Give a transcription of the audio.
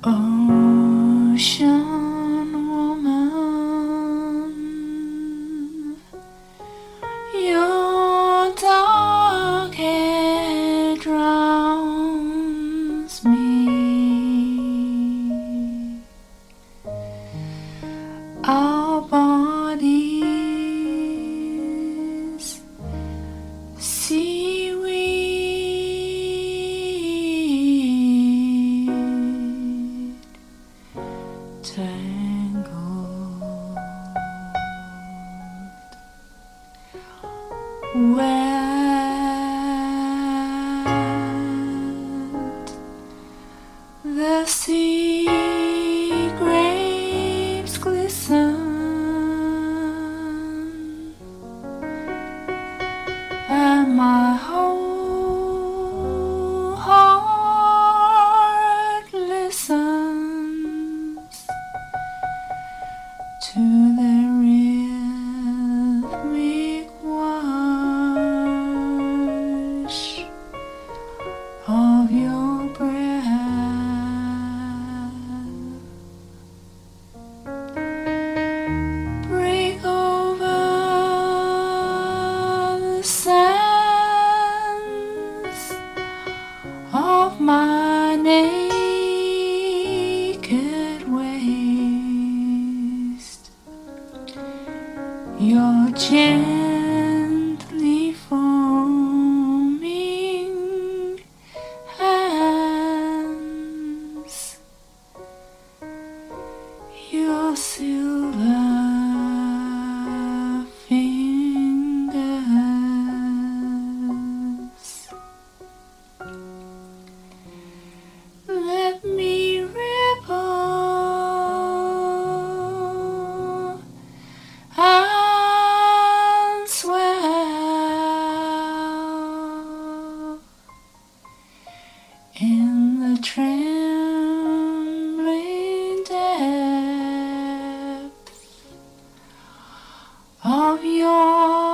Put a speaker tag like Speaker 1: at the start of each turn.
Speaker 1: Ocean woman, your dark hair drowns me. Our bodies seaweed tangled, wet, the sea grapes glisten, and my whole heart listens to the rhythmic wash of your breath. Break over the sands of my naked waist. Your gently foaming hands, your silver fingers. Let me ripple and swell in the trembling depths of your